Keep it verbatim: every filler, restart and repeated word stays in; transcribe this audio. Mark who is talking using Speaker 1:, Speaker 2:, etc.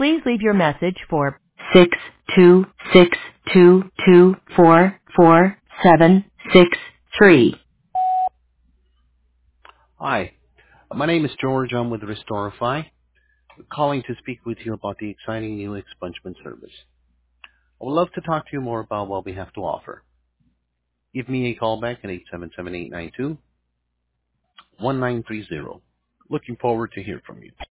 Speaker 1: Please leave your message for six two six two two four four seven six three.
Speaker 2: Hi, my name is George. I'm with Restorify, calling to speak with you about the exciting new expungement service. I would love to talk to you more about what we have to offer. Give me a call back at eight seven seven, eight nine two, one nine three zero. Looking forward to hear from you.